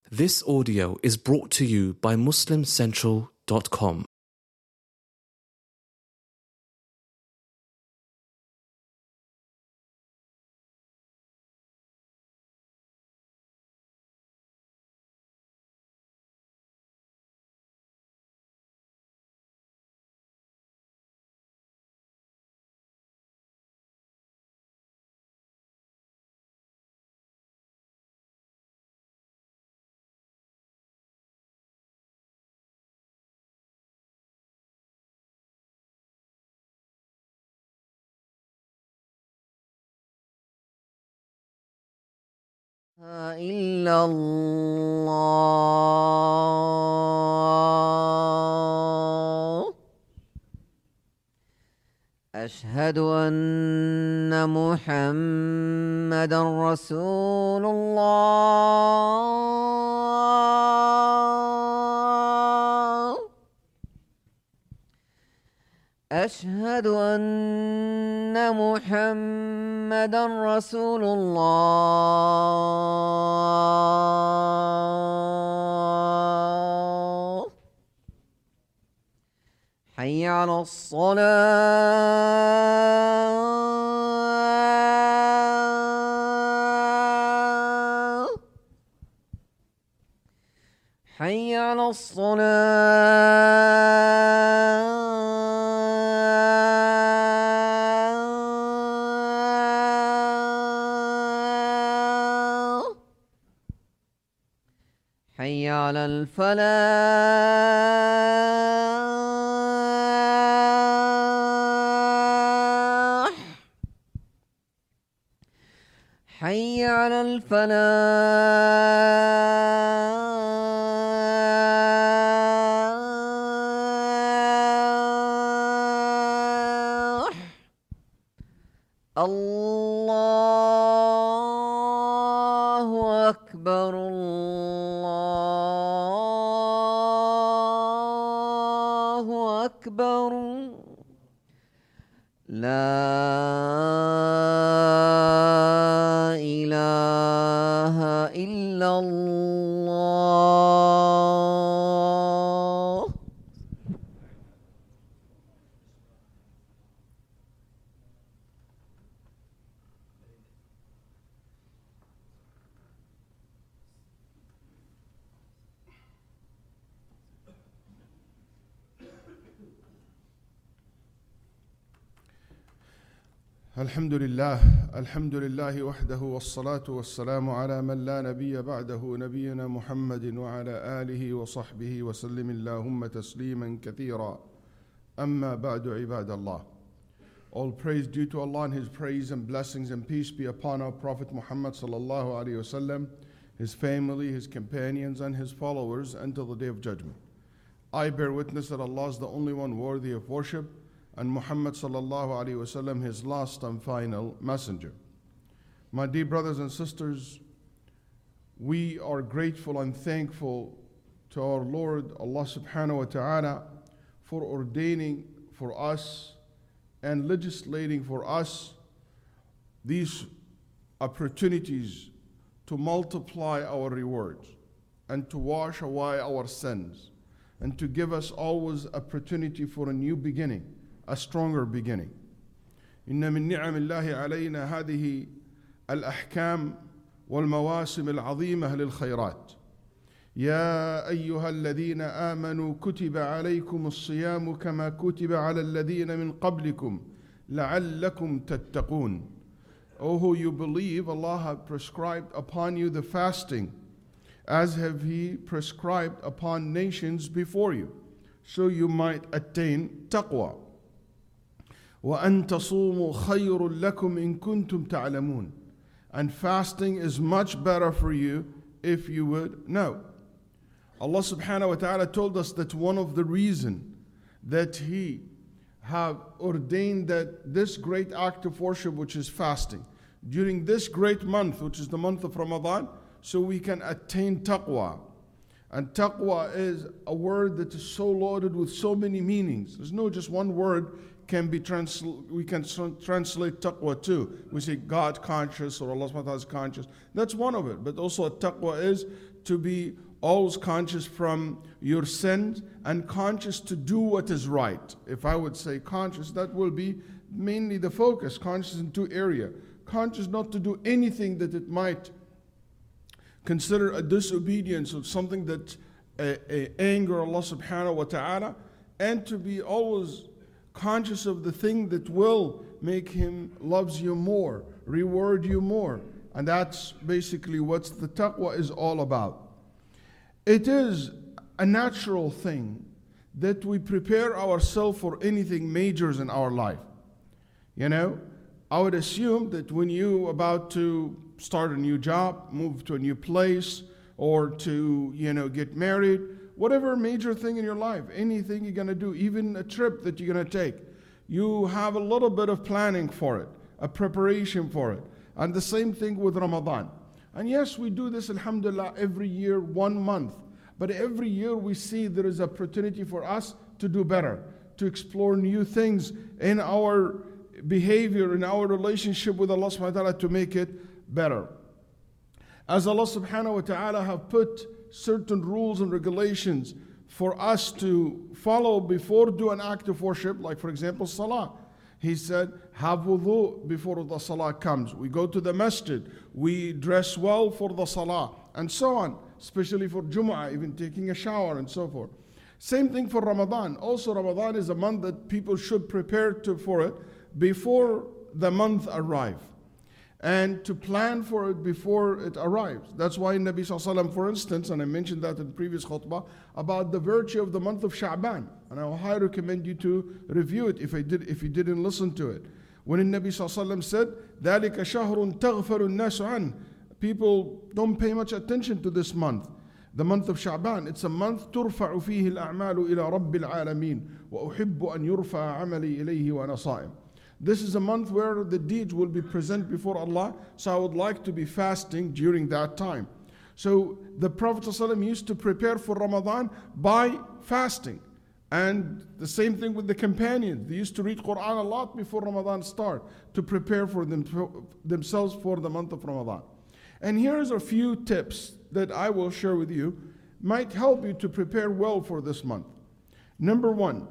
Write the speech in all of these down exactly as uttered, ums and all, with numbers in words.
This audio is brought to you by muslim central dot com. إلا الله أشهد أن محمدا رسول الله أشهد أن محمدا رسول الله حي على الصلاة حي على الصلاة حي على الفلاح حي على الفلاح الله أكبر الله أكبر لا إله إلا الله الحمد لله الحمد لله وحده والصلاة والسلام على من لا نبي بعده نبينا محمد وعلى آله وصحبه وسلم اللهم تسليما كثيرا أما بعد عباد الله. All praise due to Allah and His praise and blessings and peace be upon our Prophet Muhammad sallallahu alaihi wasallam, his family, his companions and his followers until the day of judgment. I bear witness that Allah is the only one worthy of worship, and Muhammad sallallahu alaihi wasallam his last and final messenger. My dear brothers and sisters, we are grateful and thankful to our Lord Allah subhanahu wa ta'ala for ordaining for us and legislating for us these opportunities to multiply our rewards and to wash away our sins and to give us always opportunity for a new beginning, a stronger beginning. إن من نعم الله علينا هذه الأحكام والمواسم العظيمة للخيرات. يا أيها الذين آمنوا كتب عليكم الصيام كما كتب على الذين من قبلكم لعلكم تتقون. O who you believe, Allah has prescribed upon you the fasting, as have He prescribed upon nations before you, so you might attain taqwa. وَأَن تَصُومُوا خَيْرٌ لَكُمْ إِن كُنتُمْ تَعْلَمُونَ. And fasting is much better for you if you would know. Allah subhanahu wa ta'ala told us that one of the reasons that He have ordained that this great act of worship, which is fasting, during this great month, which is the month of Ramadan, so we can attain taqwa. And taqwa is a word that is so loaded with so many meanings. There's no just one word can be transl- we can translate taqwa to. We say God conscious or Allah subhanahu wa ta'ala is conscious. That's one of it. But also taqwa is to be always conscious from your sins and conscious to do what is right. If I would say conscious, that will be mainly the focus. Conscious in two areas. Conscious not to do anything that it might consider a disobedience or something that uh, uh, anger Allah subhanahu wa ta'ala, and to be always conscious of the thing that will make Him loves you more, reward you more. And that's basically what the taqwa is all about. It is a natural thing that we prepare ourselves for anything majors in our life. You know, I would assume that when you about to start a new job, move to a new place, or to, you know, get married, whatever major thing in your life, anything you're going to do, even a trip that you're going to take, you have a little bit of planning for it, a preparation for it. And the same thing with Ramadan. And yes, we do this, alhamdulillah, every year, one month. But every year we see there is opportunity for us to do better, to explore new things in our behavior, in our relationship with Allah subhanahu wa ta'ala, to make it better. As Allah subhanahu wa ta'ala have put certain rules and regulations for us to follow before do an act of worship, like for example, salah. He said, have wudu before the salah comes. We go to the masjid. We dress well for the salah. And so on. Especially for Jumu'ah, even taking a shower and so forth. Same thing for Ramadan. Also, Ramadan is a month that people should prepare to, for it before the month arrives. And to plan for it before it arrives. That's why Nabi Sallallahu Alaihi Wasallam, for instance, and I mentioned that in the previous khutbah, about the virtue of the month of Sha'ban. And I highly recommend you to review it if I did, if you didn't listen to it. When Nabi Sallallahu Alaihi Wasallam said, ذَلِكَ شَهْرٌ تَغْفَرُ النَّاسُ عَنْهُ. People don't pay much attention to this month. The month of Sha'ban, it's a month تُرْفَعُ فِيهِ الْأَعْمَالُ إِلَى رَبِّ الْعَالَمِينَ وَأُحِبُّ أَنْ يُرْفَعَ عَمَلِي إِلَيْهِ وَأَنَا صَائِمٌ. This is a month where the deeds will be present before Allah, so I would like to be fasting during that time. So the Prophet ﷺ used to prepare for Ramadan by fasting. And the same thing with the companions. They used to read Quran a lot before Ramadan start to prepare for them, themselves for the month of Ramadan. And here's a few tips that I will share with you, might help you to prepare well for this month. Number one,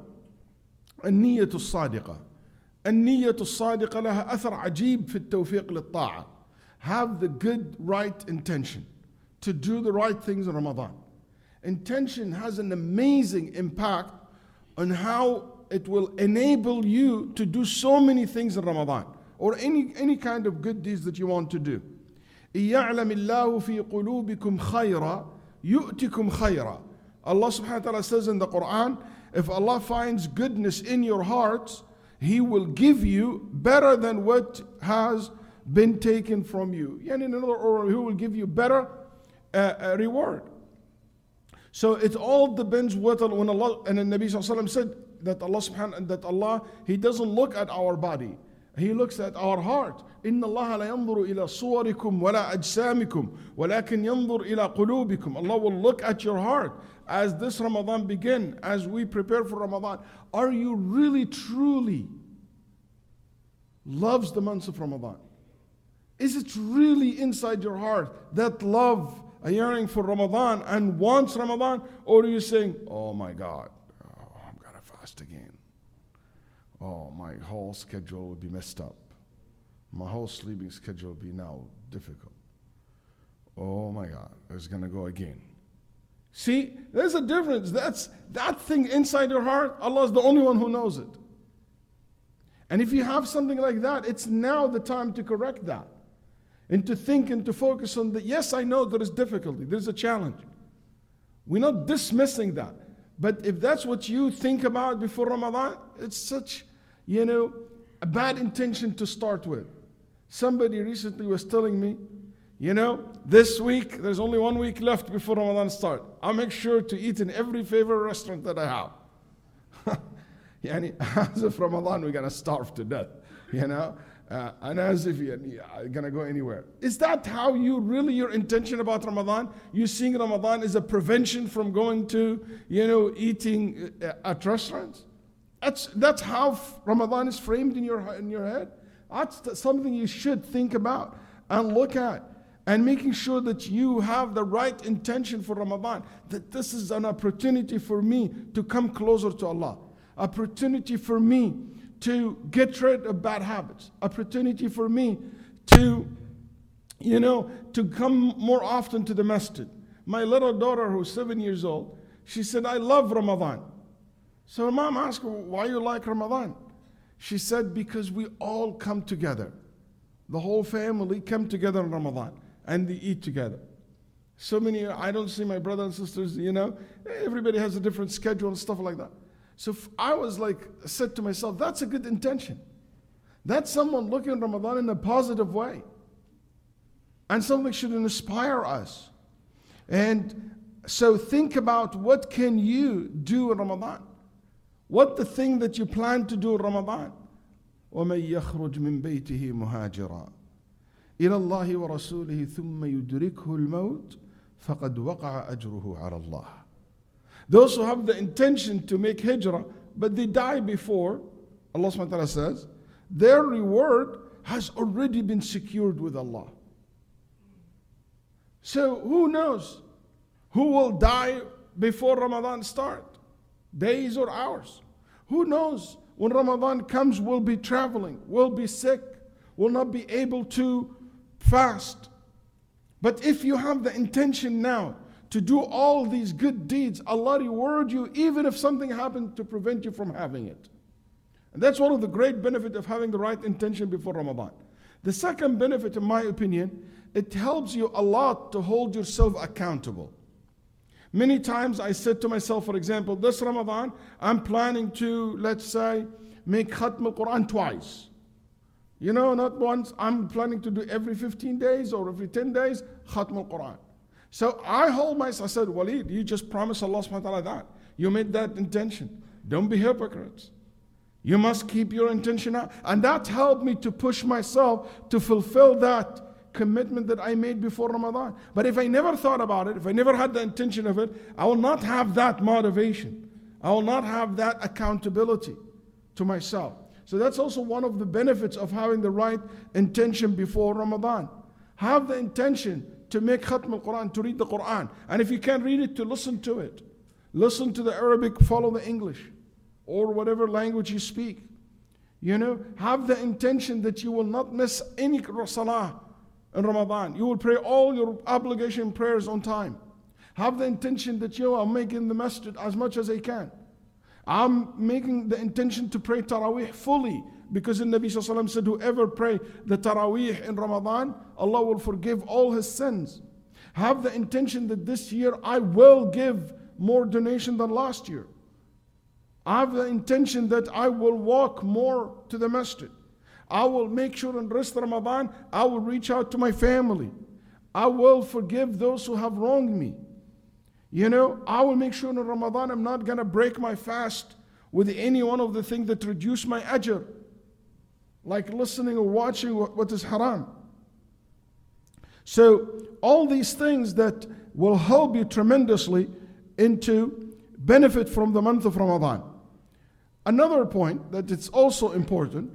النية الصادقة. النية الصادقة لها أثر عجيب في التوفيق للطاعة. Have the good, right intention to do the right things in Ramadan. Intention has an amazing impact on how it will enable you to do so many things in Ramadan, or any, any kind of good deeds that you want to do. يَعْلَمِ اللَّهُ فِي قُلُوبِكُمْ خَيْرًا يُؤْتِكُمْ خَيْرًا. Allah subhanahu wa ta'ala says in the Quran, if Allah finds goodness in your hearts, He will give you better than what has been taken from you. And in another order, He will give you better uh, uh, reward. So it all depends what when Allah, and the Nabi sallallahu alaihi wasallam said that Allah subhanahu that Allah, He doesn't look at our body. He looks at our heart. إن الله لا ينظر إلى صوركم ولا أجسامكم ولكن ينظر إلى قلوبكم. Allah will look at your heart as this Ramadan begin, as we prepare for Ramadan. Are you really truly loves the months of Ramadan? Is it really inside your heart that love, a yearning for Ramadan and wants Ramadan? Or are you saying, oh my God, oh, I'm going to fast again. Oh, my whole schedule will be messed up. My whole sleeping schedule will be now difficult. Oh my God, it's going to go again. See, there's a difference. That's that thing inside your heart, Allah is the only one who knows it. And if you have something like that, it's now the time to correct that. And to think and to focus on that. Yes, I know there is difficulty, there's a challenge. We're not dismissing that. But if that's what you think about before Ramadan, it's such, you know, a bad intention to start with. Somebody recently was telling me, you know, this week, there's only one week left before Ramadan starts. I'll make sure to eat in every favorite restaurant that I have. Yani, as if Ramadan, we're going to starve to death, you know, uh, and as if you're going to go anywhere. Is that how you really, your intention about Ramadan? You seeing Ramadan as a prevention from going to, you know, eating at restaurants? That's, that's how Ramadan is framed in your, in your head. That's something you should think about and look at. and making sure that you have the right intention for Ramadan, that this is an opportunity for me to come closer to Allah, opportunity for me to get rid of bad habits, opportunity for me to, you know, to come more often to the masjid. My little daughter, who's seven years old, she said, I love Ramadan. So her mom asked her, why you like Ramadan? She said, because we all come together. The whole family come together in Ramadan and they eat together. So many, I don't see my brothers and sisters, you know, everybody has a different schedule and stuff like that. So I was like, said to myself, that's a good intention. That's someone looking at Ramadan in a positive way. And something should inspire us. And so think about what can you do in Ramadan. What the thing that you plan to do in Ramadan. وَمَنْ يَخْرُجْ مِنْ بَيْتِهِ مُهَاجِرًا إِلَى اللَّهِ وَرَسُولِهِ ثُمَّ يُدْرِكْهُ الْمَوْتِ فَقَدْ وَقَعَ أَجْرُهُ عَلَى اللَّهِ. Those who have the intention to make hijrah, but they die before, Allah subhanahu wa ta'ala says, their reward has already been secured with Allah. So who knows who will die before Ramadan start? Days or hours? Who knows when Ramadan comes we'll be traveling, we'll be sick, we'll not be able to fast. But if you have the intention now to do all these good deeds, Allah reward you even if something happened to prevent you from having it. And that's one of the great benefits of having the right intention before Ramadan. The second benefit, in my opinion, it helps you a lot to hold yourself accountable. Many times I said to myself, for example, this Ramadan, I'm planning to, let's say, make Khatm al-Quran twice. You know, not once. I'm planning to do every fifteen days or every ten days, Khatm al-Quran. So I hold myself, I said, Waleed, you just promised Allah subhanahu wa ta'ala that. You made that intention. Don't be hypocrites. You must keep your intention out. And that helped me to push myself to fulfill that commitment that I made before Ramadan. But if I never thought about it, if I never had the intention of it, I will not have that motivation. I will not have that accountability to myself. So that's also one of the benefits of having the right intention before Ramadan. Have the intention to make Khatm al-Quran, to read the Quran. And if you can't read it, to listen to it. Listen to the Arabic, follow the English, or whatever language you speak. You know, have the intention that you will not miss any salah in Ramadan. You will pray all your obligation prayers on time. Have the intention that you are making the masjid as much as I can. I'm making the intention to pray Taraweeh fully, because the Nabi Sallallahu Alaihi Wasallam said, whoever pray the Taraweeh in Ramadan, Allah will forgive all his sins. Have the intention that this year I will give more donation than last year. I have the intention that I will walk more to the masjid. I will make sure in rest of Ramadan, I will reach out to my family. I will forgive those who have wronged me. You know, I will make sure in Ramadan I'm not going to break my fast with any one of the things that reduce my ajr, like listening or watching what is haram. So all these things that will help you tremendously into benefit from the month of Ramadan. Another point that it's also important,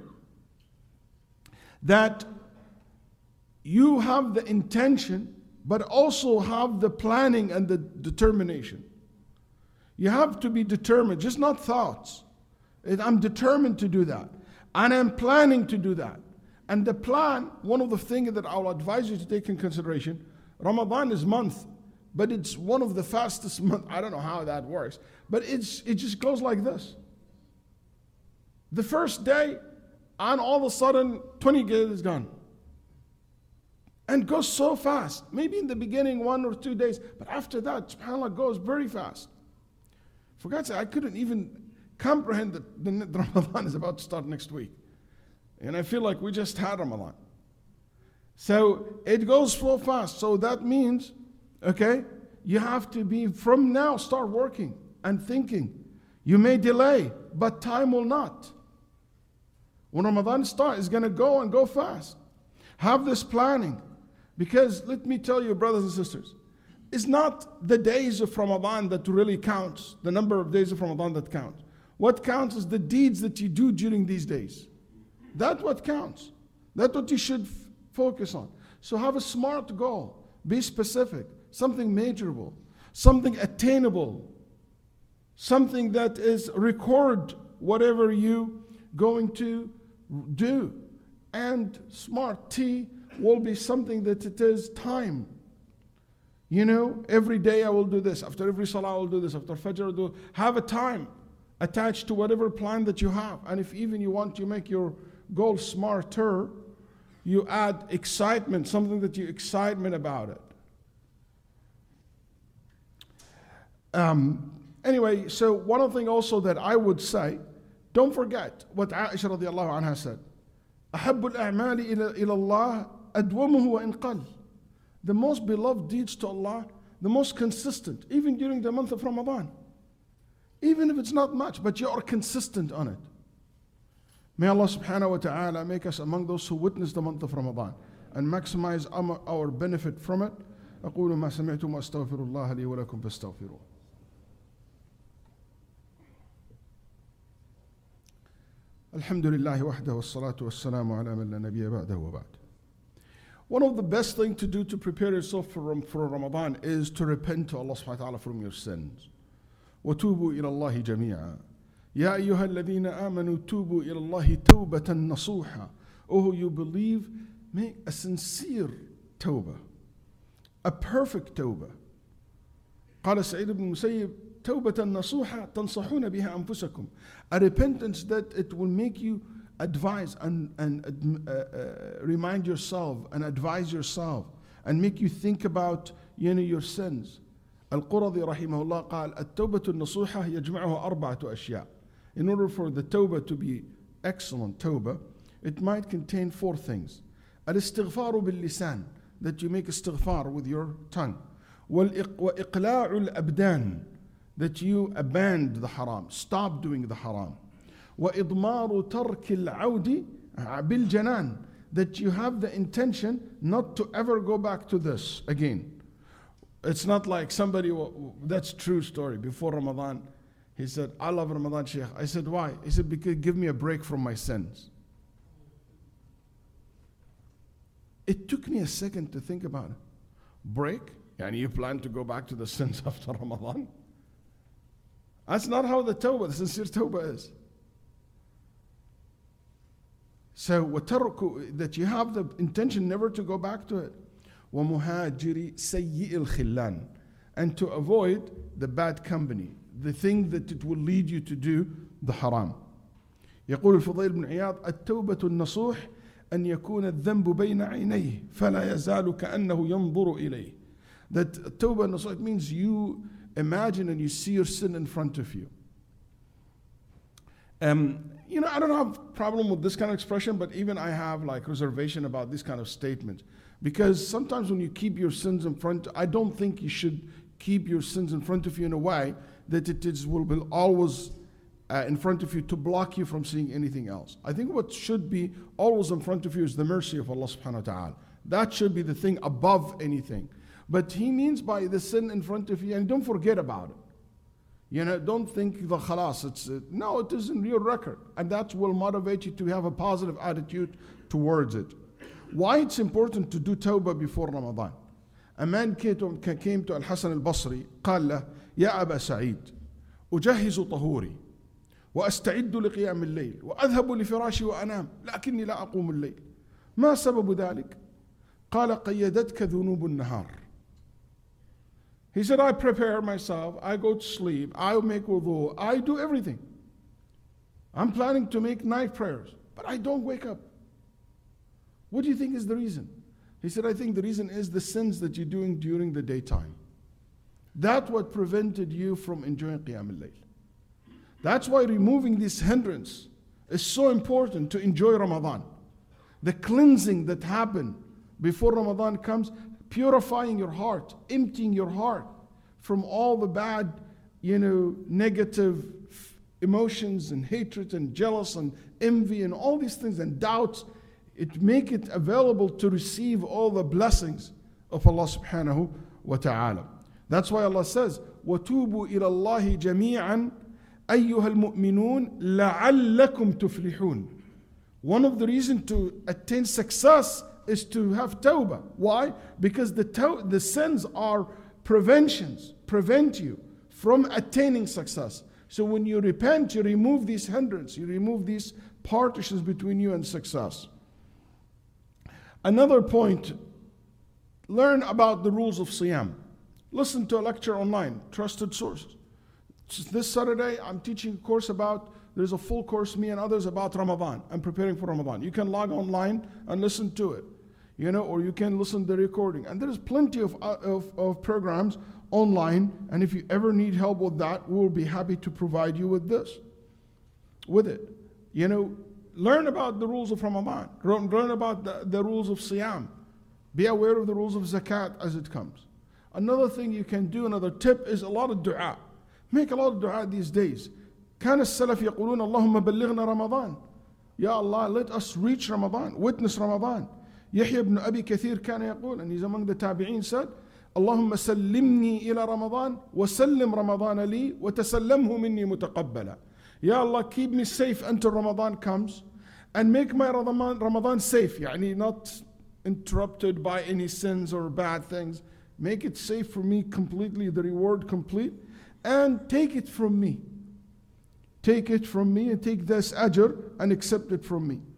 that you have the intention but also have the planning and the determination. You have to be determined, just not thoughts. I'm determined to do that. And I'm planning to do that. And the plan, one of the things that I'll advise you to take in consideration, Ramadan is month, but it's one of the fastest months. I don't know how that works, but it's it just goes like this. The first day, and all of a sudden, twenty days is gone. And goes so fast. Maybe in the beginning, one or two days, but after that, subhanAllah, goes very fast. For God's sake, I couldn't even comprehend that the, the Ramadan is about to start next week. And I feel like we just had Ramadan. So it goes so fast. So that means, okay, you have to be, from now, start working and thinking. You may delay, but time will not. When Ramadan starts, it's going to go and go fast. Have this planning. Because let me tell you, brothers and sisters, it's not the days of Ramadan that really counts, the number of days of Ramadan that counts. What counts is the deeds that you do during these days. That's what counts. That's what you should f- focus on. So have a smart goal. Be specific. Something measurable. Something attainable. Something that is record whatever you going to do. And smart T will be something that it is time. You know, every day I will do this. After every salah I will do this. After Fajr I will do. Have a time attached to whatever plan that you have. And if even you want to make your goal smarter, you add excitement, something that you excitement about it. Um, anyway, so one of the things also that I would say, don't forget what Aisha radiallahu anha said. أحب الأعمال إلى إلى الله أدومه وإن قل. The most beloved deeds to Allah, the most consistent, even during the month of Ramadan. Even if it's not much, but you are consistent on it. May Allah subhanahu wa ta'ala make us among those who witness the month of Ramadan and maximize our benefit from it. أقول ما سمعتم وأستغفر الله لي ولكم فاستغفروه. الحمد لله وحده والصلاة والسلام على من لا نبي بعده وبعد. One of the best things to do to prepare yourself for, for Ramadan is to repent to Allah subhanahu wa ta'ala from your sins. وتوبوا إلى الله جميعا. يا أيها الذين آمنوا توبوا إلى الله توبة نصوحا. Oh, who you believe, make a sincere tawbah, a perfect tawbah. قال سعيد بن المسيب توبة نصوحا تنصحون بها أنفسكم. A repentance that it will make you advise and, and uh, uh, remind yourself and advise yourself and make you think about you know, your sins. القرظي رحمه الله قال التوبة النصوحة يجمعها أربعة أشياء. In order for the tawbah to be excellent tawbah, it might contain four things. الاستغفار باللسان, that you make istighfar with your tongue. وإقلاع الأبدان, that you abandon the haram, stop doing the haram. وإضمار ترك العود بالجنان, that you have the intention not to ever go back to this again. It's not like somebody, that's true story, before Ramadan, he said, I love Ramadan, Sheikh. I said, why? He said, because give me a break from my sins. It took me a second to think about it. Break? And you plan to go back to the sins after Ramadan? That's not how the tawbah, the sincere tawbah is. So, وَتَرْكُ, that you have the intention never to go back to it. وَمُهَاجِرِ سَيِّئِ الْخِلَّانِ, and to avoid the bad company, the thing that it will lead you to do the haram. يقول الفضيل بن عياض التوبة النصوح أن يكون الذنب بين عينيه فلا يزال كأنه ينظر إليه. That tawbah nasuh means you imagine and you see your sin in front of you. Um, you know, I don't have a problem with this kind of expression, but even I have like reservation about this kind of statement. Because sometimes when you keep your sins in front, I don't think you should keep your sins in front of you in a way that it is, will be always uh, in front of you to block you from seeing anything else. I think what should be always in front of you is the mercy of Allah subhanahu wa ta'ala. That should be the thing above anything. But he means by the sin in front of you, and don't forget about it. You know, don't think the khalas, it's, uh, no, it is in your record. And that will motivate you to have a positive attitude towards it. Why it's important to do tawbah before Ramadan? A man came to, came to Al-Hasan al-Basri, قال له يا أبا سعيد أجهز طهوري وأستعد لقيام الليل وأذهب لفراشي وأنام لكني لا أقوم الليل ما سبب ذلك؟ قال قيدتك ذنوب النهار. He said, I prepare myself, I go to sleep, I make wudu, I do everything. I'm planning to make night prayers, but I don't wake up. What do you think is the reason? He said, I think the reason is the sins that you're doing during the daytime. That's what prevented you from enjoying Qiyam al-Layl. That's why removing this hindrance is so important to enjoy Ramadan. The cleansing that happened before Ramadan comes, purifying your heart, emptying your heart from all the bad, you know, negative emotions and hatred and jealous and envy and all these things and doubts. It make it available to receive all the blessings of Allah subhanahu wa ta'ala. That's why Allah says, وَتُوبُوا إِلَى اللَّهِ جَمِيعًا أَيُّهَا الْمُؤْمِنُونَ لَعَلَّكُمْ تُفْلِحُونَ. One of the reasons to attain success is to have tawbah. Why? Because the, taw- the sins are preventions, prevent you from attaining success. So when you repent, you remove these hindrances, you remove these partitions between you and success. Another point, learn about the rules of Siyam. Listen to a lecture online, trusted sources. This Saturday, I'm teaching a course about, there's a full course, me and others, about Ramadan. I'm preparing for Ramadan. You can log online and listen to it, you know, or you can listen to the recording. And there's plenty of, uh, of, of programs online, and if you ever need help with that, we'll be happy to provide you with this, with it. You know, learn about the rules of Ramadan. Learn about the, the rules of Siyam. Be aware of the rules of Zakat as it comes. Another thing you can do, another tip, is a lot of dua. Make a lot of dua these days. كان السلف يقولون اللهم بلغنا رمضان. Ya Allah, let us reach Ramadan, witness Ramadan. Yahya ibn Abi Kathir كان يقول, and he's among the tabi'een, said, اللهم سلمني إلى رمضان وسلم رمضان لي وتسلمه مني متقبلا. Ya Allah, keep me safe until Ramadan comes and make my Ramadan, Ramadan safe, يعني not interrupted by any sins or bad things. Make it safe for me completely, the reward complete, and take it from me. Take it from me and take this ajr and accept it from me.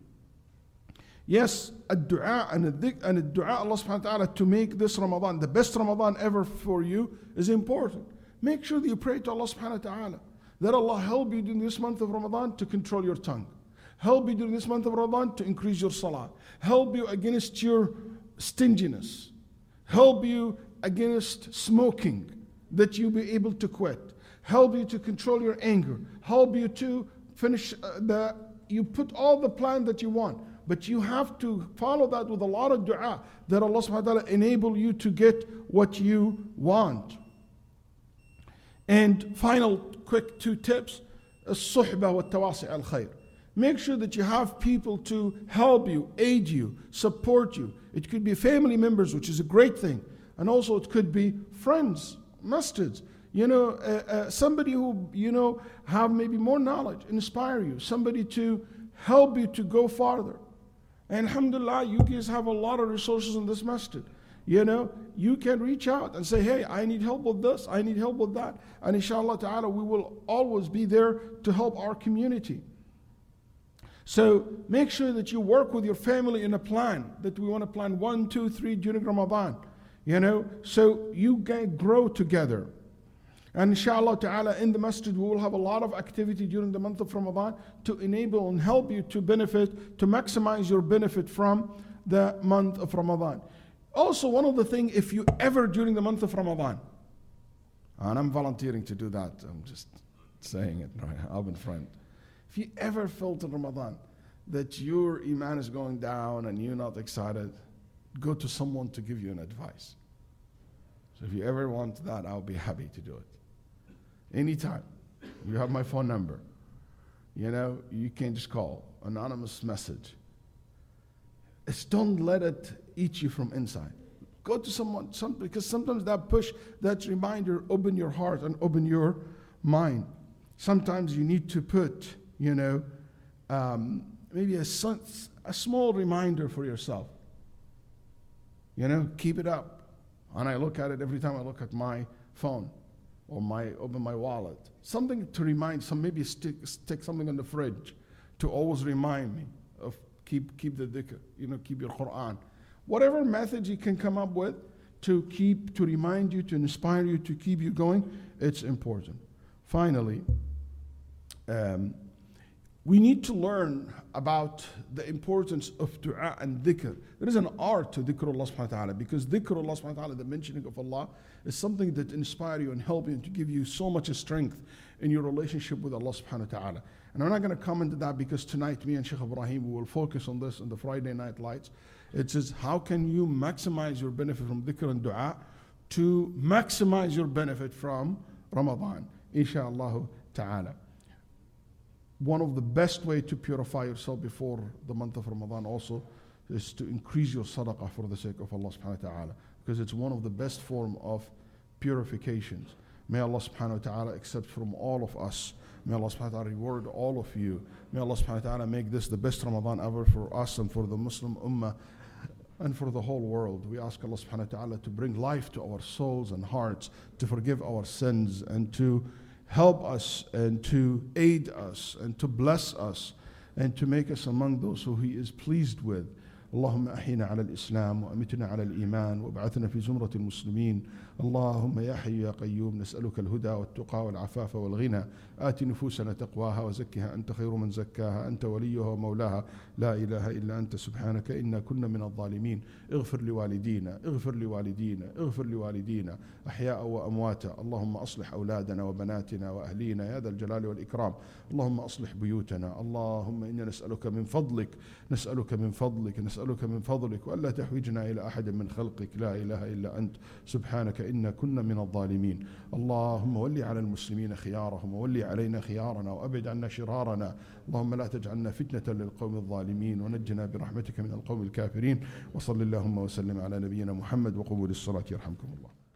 Yes, a dua and a dhikr and a dua Allah subhanahu wa ta'ala to make this Ramadan, the best Ramadan ever for you, is important. Make sure that you pray to Allah subhanahu wa ta'ala that Allah help you during this month of Ramadan to control your tongue. Help you during this month of Ramadan to increase your salah. Help you against your stinginess. Help you against smoking, that you be able to quit. Help you to control your anger. Help you to finish uh, the, you put all the plan that you want. But you have to follow that with a lot of dua, that Allah subhanahu wa ta'ala enable you to get what you want. And final quick two tips, الصحبة والتواصي على الخير. Make sure that you have people to help you, aid you, support you. It could be family members, which is a great thing. And also it could be friends, masjids. You know, uh, uh, somebody who, you know, have maybe more knowledge, inspire you. Somebody to help you to go farther. And alhamdulillah, you guys have a lot of resources in this masjid. You know, you can reach out and say, hey, I need help with this, I need help with that. And inshallah ta'ala, we will always be there to help our community. So make sure that you work with your family in a plan, that we want to plan one, two, three during Ramadan. You know, so you can grow together. And inshallah ta'ala, in the masjid, we will have a lot of activity during the month of Ramadan to enable and help you to benefit, to maximize your benefit from the month of Ramadan. Also, one of the things, if you ever during the month of Ramadan, and I'm volunteering to do that, I'm just saying it right, I've been friend. If you ever felt in Ramadan that your iman is going down and you're not excited, go to someone to give you an advice. So if you ever want that, I'll be happy to do it. Anytime. You have my phone number. You know, you can just call. Anonymous message. Just don't let it eat you from inside. Go to someone, some, because sometimes that push, that reminder, open your heart and open your mind. Sometimes you need to put, you know, um, maybe a, a small reminder for yourself. You know, keep it up. And I look at it every time I look at my phone or my open my wallet. Something to remind, some maybe stick stick something on the fridge to always remind me of keep keep the dhikr, you know, keep your Quran. Whatever method you can come up with to keep, to remind you, to inspire you, to keep you going, it's important. Finally, um, we need to learn about the importance of dua and dhikr. There is an art to dhikr Allah subhanahu wa ta'ala, because dhikr Allah subhanahu wa ta'ala, the mentioning of Allah, is something that inspires you and helps you and to give you so much strength in your relationship with Allah subhanahu wa ta'ala. And I'm not going to comment on that because tonight me and Sheikh Ibrahim we will focus on this in the Friday night lights. It says, how can you maximize your benefit from dhikr and dua to maximize your benefit from Ramadan, inshaAllah ta'ala. One of the best way to purify yourself before the month of Ramadan also is to increase your sadaqah for the sake of Allah subhanahu wa ta'ala, because it's one of the best form of purifications. May Allah subhanahu wa ta'ala accept from all of us. May Allah subhanahu wa ta'ala reward all of you. May Allah subhanahu wa ta'ala make this the best Ramadan ever for us and for the Muslim ummah. and for the whole world. We ask Allah subhanahu wa ta'ala to bring life to our souls and hearts, to forgive our sins, and to help us, and to aid us, and to bless us, and to make us among those who He is pleased with. اللهم أحينا على الإسلام وأمتنا على الإيمان وابعثنا في زمرة المسلمين. اللهم يا حي يا قيوم نسألك الهدى والتقى والعفاف والغنى. آت نفوسنا تقواها وزكها أنت خير من زكاها أنت وليها ومولاها لا إله إلا أنت سبحانك إنا كنا من الظالمين. اغفر لوالدينا اغفر لوالدينا اغفر لوالدينا أحياء وأمواتا. اللهم أصلح أولادنا وبناتنا وأهلينا يا ذا الجلال والإكرام. اللهم أصلح بيوتنا. اللهم إنا نسألك من فضلك نسألك من فضلك نسألك من فضلك وألا تحوجنا إلى أحد من خلقك لا إله إلا أنت سبحانك إنا كنا من الظالمين. اللهم ولي على المسلمين خيارهم وولي علينا خيارنا وأبعد عنا شرارنا. اللهم لا تجعلنا فتنة للقوم الظالمين ونجنا برحمتك من القوم الكافرين. وصل اللهم وسلم على نبينا محمد وقوموا للصلاة يرحمكم الله.